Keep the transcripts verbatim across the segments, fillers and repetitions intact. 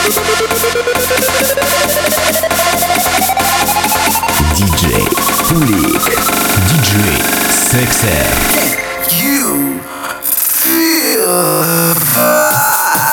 ди джей Tulik, ди джей Sexer. You feel the vibe.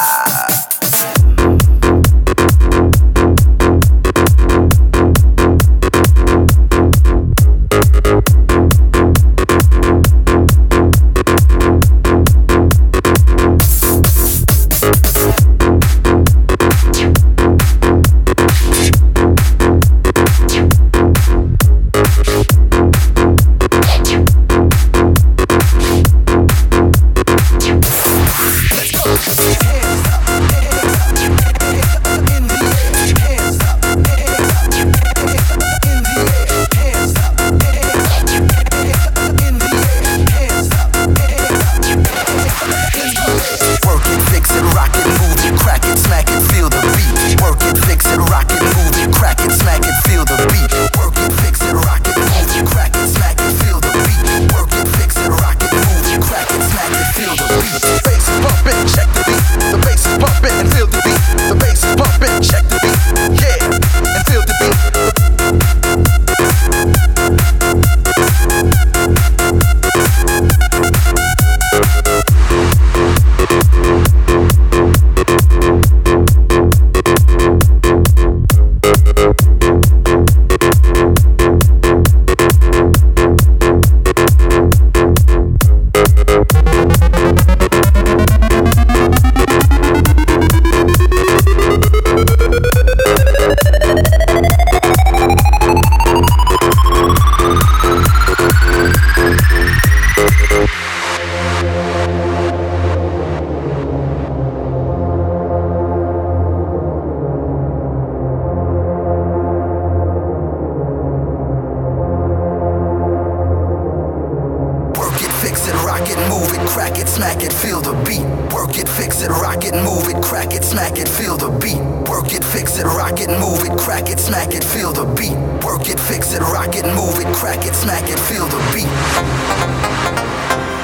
Beat, work it, fix it, rock it, move it, crack it, smack it, feel the beat. Work it, fix it, rock it, move it, crack it, smack it, feel the beat. Work it, fix it, rock it, move it, crack it, smack it, feel the beat. Work it, fix it, rock it, move it, crack it, smack it, feel the beat. Work it, fix it, rock it, move it, crack it, smack it, feel the beat.